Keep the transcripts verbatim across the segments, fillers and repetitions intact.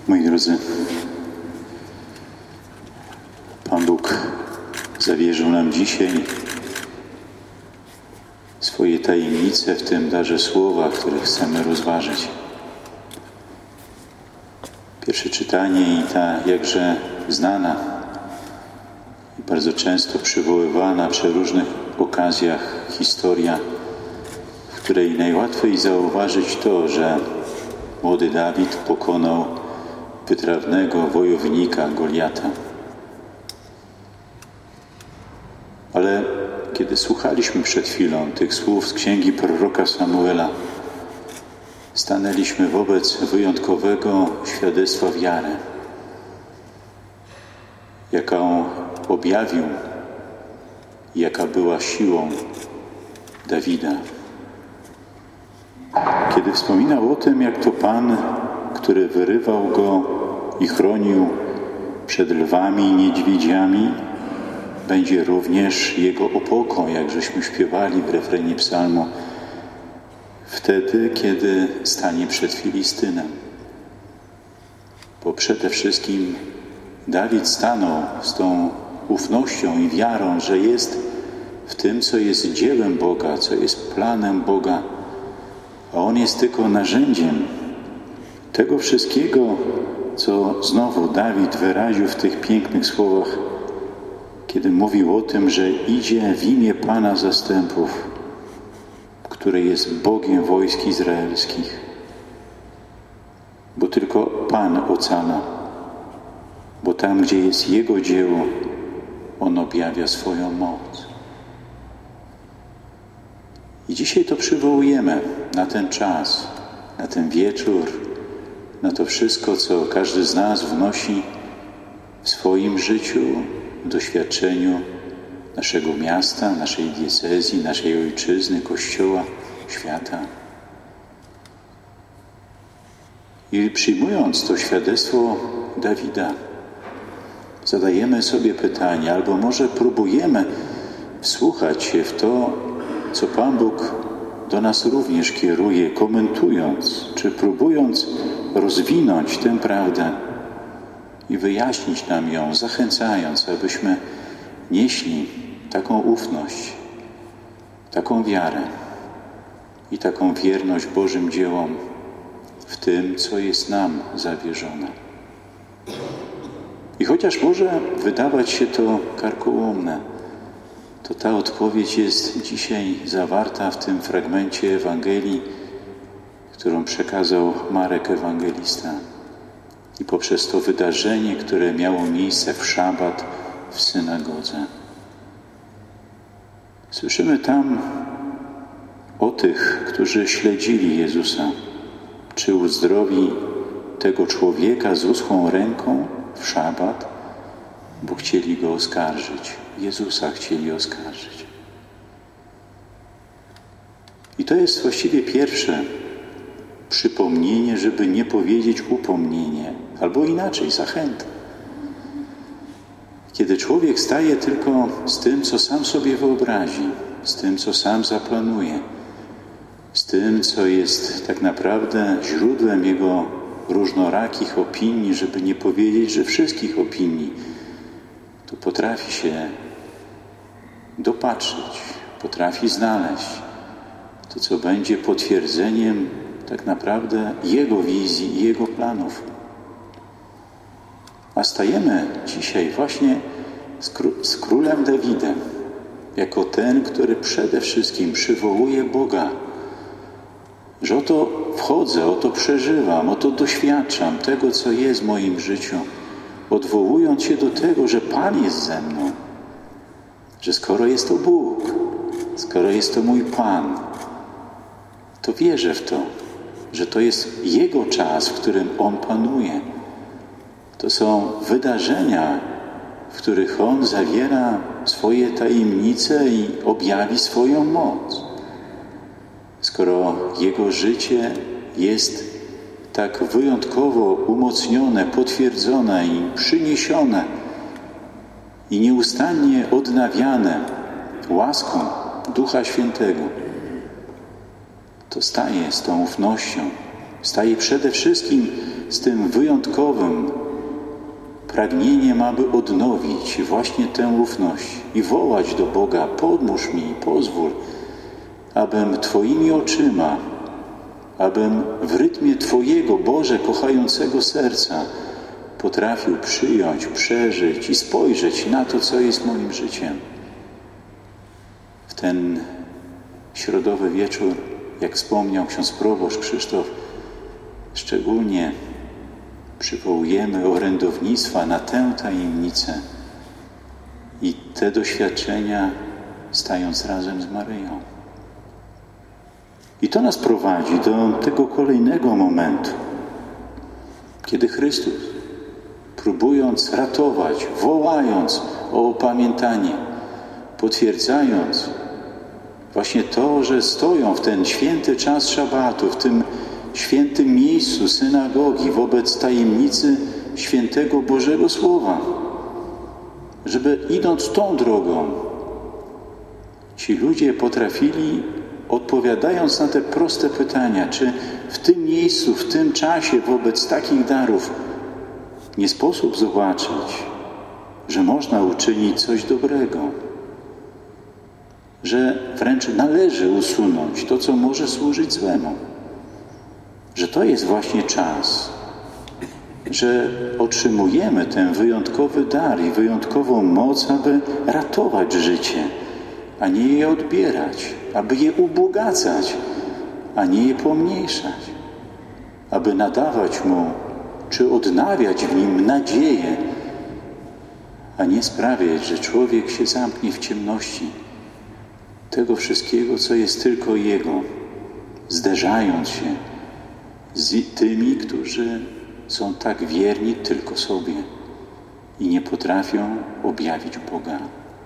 Moi drodzy, Pan Bóg zawierzył nam dzisiaj swoje tajemnice w tym darze słowa, które chcemy rozważyć. Pierwsze czytanie i ta jakże znana i bardzo często przywoływana przy różnych okazjach historia, w której najłatwiej zauważyć to, że młody Dawid pokonał wytrawnego wojownika Goliata. Ale kiedy słuchaliśmy przed chwilą tych słów z księgi proroka Samuela, stanęliśmy wobec wyjątkowego świadectwa wiary, jaką objawił, jaka była siłą Dawida. Kiedy wspominał o tym, jak to Pan, który wyrywał go i chronił przed lwami i niedźwiedziami, będzie również jego opoką, jak żeśmy śpiewali w refrenie psalmu, wtedy, kiedy stanie przed Filistynem. Bo przede wszystkim Dawid stanął z tą ufnością i wiarą, że jest w tym, co jest dziełem Boga, co jest planem Boga, a On jest tylko narzędziem tego wszystkiego, co znowu Dawid wyraził w tych pięknych słowach, kiedy mówił o tym, że idzie w imię Pana zastępów, który jest Bogiem wojsk izraelskich. Bo tylko Pan ocala, bo tam, gdzie jest Jego dzieło, On objawia swoją moc. I dzisiaj to przywołujemy na ten czas, na ten wieczór, na to wszystko, co każdy z nas wnosi w swoim życiu, w doświadczeniu naszego miasta, naszej diecezji, naszej ojczyzny, Kościoła, świata. I przyjmując to świadectwo Dawida, zadajemy sobie pytanie, albo może próbujemy wsłuchać się w to, co Pan Bóg do nas również kieruje, komentując, czy próbując rozwinąć tę prawdę i wyjaśnić nam ją, zachęcając, abyśmy nieśli taką ufność, taką wiarę i taką wierność Bożym dziełom w tym, co jest nam zawierzone. I chociaż może wydawać się to karkołomne, to ta odpowiedź jest dzisiaj zawarta w tym fragmencie Ewangelii, którą przekazał Marek Ewangelista. I poprzez to wydarzenie, które miało miejsce w szabat w synagodze. Słyszymy tam o tych, którzy śledzili Jezusa, czy uzdrowi tego człowieka z uschłą ręką w szabat, bo chcieli go oskarżyć. Jezusa chcieli oskarżyć. I to jest właściwie pierwsze przypomnienie, żeby nie powiedzieć upomnienie, albo inaczej, zachęta. Kiedy człowiek staje tylko z tym, co sam sobie wyobrazi, z tym, co sam zaplanuje, z tym, co jest tak naprawdę źródłem jego różnorakich opinii, żeby nie powiedzieć, że wszystkich opinii, to potrafi się dopatrzyć, potrafi znaleźć to, co będzie potwierdzeniem tak naprawdę Jego wizji i Jego planów. A stajemy dzisiaj właśnie z, kró- z królem Dawidem, jako ten, który przede wszystkim przywołuje Boga, że oto wchodzę, oto przeżywam, oto doświadczam tego, co jest w moim życiu, odwołując się do tego, że Pan jest ze mną, że skoro jest to Bóg, skoro jest to mój Pan, to wierzę w to, że to jest Jego czas, w którym On panuje. To są wydarzenia, w których On zawiera swoje tajemnice i objawi swoją moc. Skoro Jego życie jest tak wyjątkowo umocnione, potwierdzone i przyniesione i nieustannie odnawiane łaską Ducha Świętego, to staje z tą ufnością, staje przede wszystkim z tym wyjątkowym pragnieniem, aby odnowić właśnie tę ufność i wołać do Boga: pomóż mi, pozwól, abym Twoimi oczyma, abym w rytmie Twojego, Boże, kochającego serca potrafił przyjąć, przeżyć i spojrzeć na to, co jest moim życiem. W ten środowy wieczór, jak wspomniał ksiądz proboszcz Krzysztof, szczególnie przywołujemy orędownictwa na tę tajemnicę i te doświadczenia, stając razem z Maryją. I to nas prowadzi do tego kolejnego momentu, kiedy Chrystus, próbując ratować, wołając o opamiętanie, potwierdzając właśnie to, że stoją w ten święty czas szabatu, w tym świętym miejscu synagogi, wobec tajemnicy świętego Bożego Słowa, żeby idąc tą drogą, ci ludzie potrafili, odpowiadając na te proste pytania, czy w tym miejscu, w tym czasie, wobec takich darów nie sposób zobaczyć, że można uczynić coś dobrego, że wręcz należy usunąć to, co może służyć złemu, że to jest właśnie czas, że otrzymujemy ten wyjątkowy dar i wyjątkową moc, aby ratować życie, a nie je odbierać, aby je ubogacać, a nie je pomniejszać, aby nadawać mu czy odnawiać w nim nadzieję, a nie sprawiać, że człowiek się zamknie w ciemności tego wszystkiego, co jest tylko jego, zderzając się z tymi, którzy są tak wierni tylko sobie i nie potrafią objawić Boga.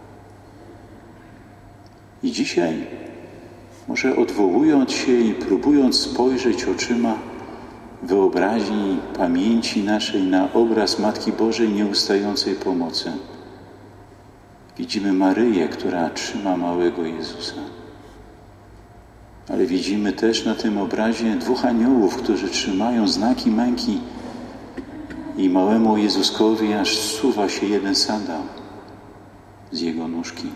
I dzisiaj, może odwołując się i próbując spojrzeć oczyma wyobraźni, pamięci naszej na obraz Matki Bożej Nieustającej Pomocy, widzimy Maryję, która trzyma małego Jezusa. Ale widzimy też na tym obrazie dwóch aniołów, którzy trzymają znaki męki i małemu Jezuskowi aż zsuwa się jeden sandał z jego nóżki.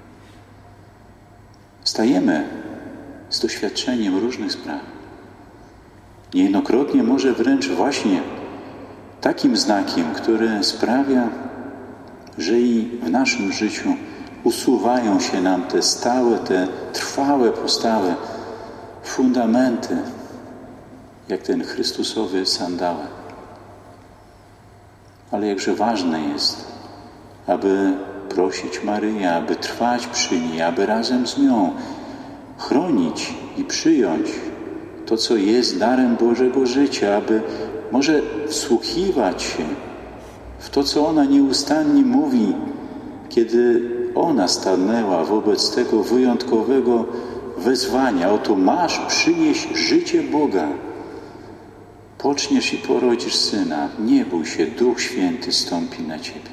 Stajemy z doświadczeniem różnych spraw. Niejednokrotnie może wręcz właśnie takim znakiem, który sprawia, że i w naszym życiu usuwają się nam te stałe, te trwałe postawy, fundamenty, jak ten Chrystusowy sandałek. Ale jakże ważne jest, aby prosić Maryję, aby trwać przy niej, aby razem z nią chronić i przyjąć to, co jest darem Bożego życia, aby może wsłuchiwać się w to, co ona nieustannie mówi, kiedy ona stanęła wobec tego wyjątkowego wezwania. Oto masz przynieść życie Boga. Poczniesz i porodzisz syna. Nie bój się, Duch Święty stąpi na ciebie.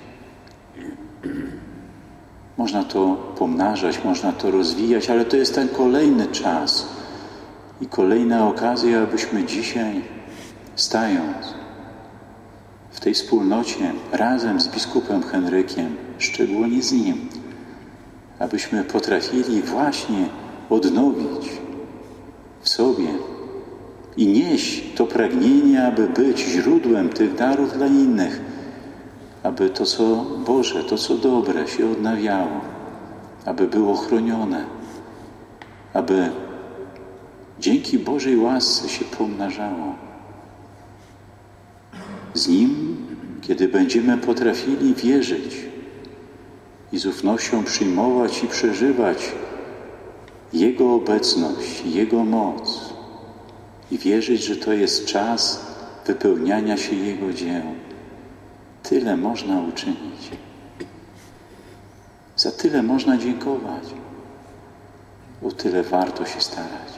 Można to pomnażać, można to rozwijać, ale to jest ten kolejny czas i kolejna okazja, abyśmy dzisiaj, stając w tej wspólnocie razem z biskupem Henrykiem, szczególnie z nim, abyśmy potrafili właśnie odnowić w sobie i nieść to pragnienie, aby być źródłem tych darów dla innych, aby to, co Boże, to, co dobre się odnawiało, aby było chronione, aby dzięki Bożej łasce się pomnażało. Z Nim, kiedy będziemy potrafili wierzyć i z ufnością przyjmować i przeżywać Jego obecność, Jego moc i wierzyć, że to jest czas wypełniania się Jego dzieł. Tyle można uczynić. Za tyle można dziękować. O tyle warto się starać.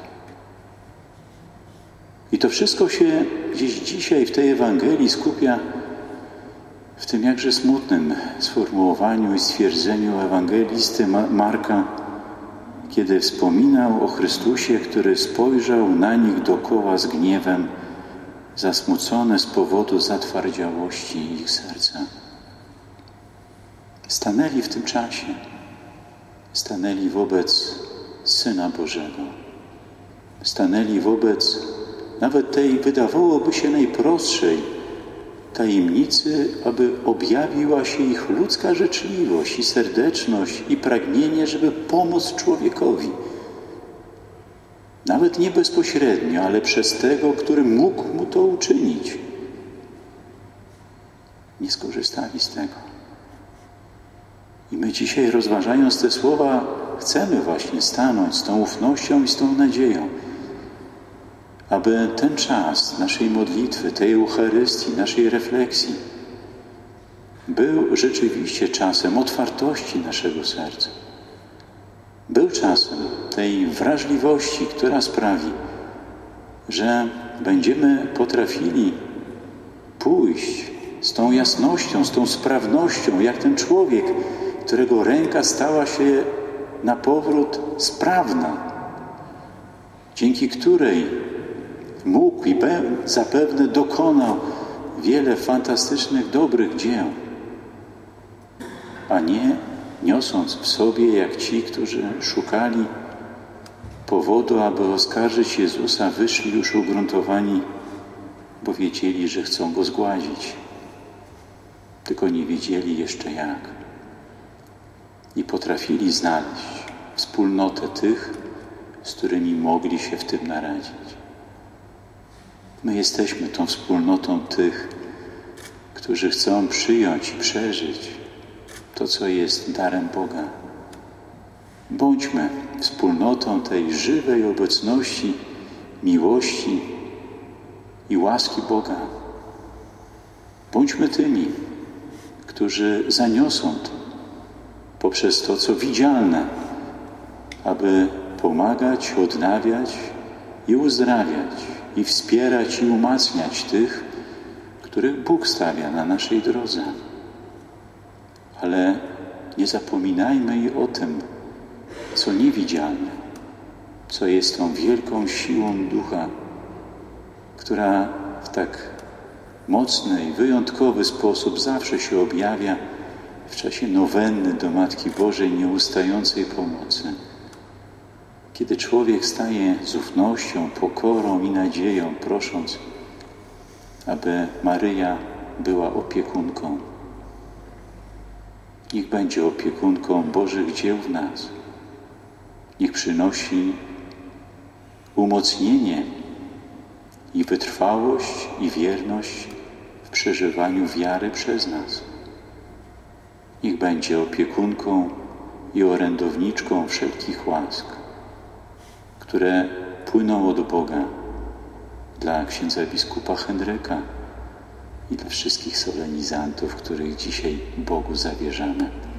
I to wszystko się gdzieś dzisiaj w tej Ewangelii skupia w tym jakże smutnym sformułowaniu i stwierdzeniu ewangelisty Marka, kiedy wspominał o Chrystusie, który spojrzał na nich dookoła z gniewem zasmucone z powodu zatwardziałości ich serca. Stanęli w tym czasie, stanęli wobec Syna Bożego, stanęli wobec nawet tej, wydawałoby się, najprostszej tajemnicy, aby objawiła się ich ludzka życzliwość i serdeczność i pragnienie, żeby pomóc człowiekowi. Nawet nie bezpośrednio, ale przez tego, który mógł mu to uczynić. Nie skorzystali z tego. I my dzisiaj, rozważając te słowa, chcemy właśnie stanąć z tą ufnością i z tą nadzieją, aby ten czas naszej modlitwy, tej Eucharystii, naszej refleksji był rzeczywiście czasem otwartości naszego serca. Był czasem tej wrażliwości, która sprawi, że będziemy potrafili pójść z tą jasnością, z tą sprawnością, jak ten człowiek, którego ręka stała się na powrót sprawna, dzięki której mógł i zapewne dokonał wiele fantastycznych, dobrych dzieł, a nie niosąc w sobie, jak ci, którzy szukali powodu, aby oskarżyć Jezusa, wyszli już ugruntowani, bo wiedzieli, że chcą Go zgładzić. Tylko nie wiedzieli jeszcze jak. I potrafili znaleźć wspólnotę tych, z którymi mogli się w tym naradzić. My jesteśmy tą wspólnotą tych, którzy chcą przyjąć i przeżyć to, co jest darem Boga. Bądźmy wspólnotą tej żywej obecności, miłości i łaski Boga. Bądźmy tymi, którzy zaniosą to poprzez to, co widzialne, aby pomagać, odnawiać i uzdrawiać, i wspierać i umacniać tych, których Bóg stawia na naszej drodze. Ale nie zapominajmy i o tym, co niewidzialne, co jest tą wielką siłą Ducha, która w tak mocny i wyjątkowy sposób zawsze się objawia w czasie nowenny do Matki Bożej nieustającej pomocy. Kiedy człowiek staje z ufnością, pokorą i nadzieją, prosząc, aby Maryja była opiekunką. Niech będzie opiekunką Bożych dzieł w nas. Niech przynosi umocnienie i wytrwałość i wierność w przeżywaniu wiary przez nas. Niech będzie opiekunką i orędowniczką wszelkich łask, które płyną od Boga dla księdza biskupa Henryka i dla wszystkich solenizantów, których dzisiaj Bogu zawierzamy.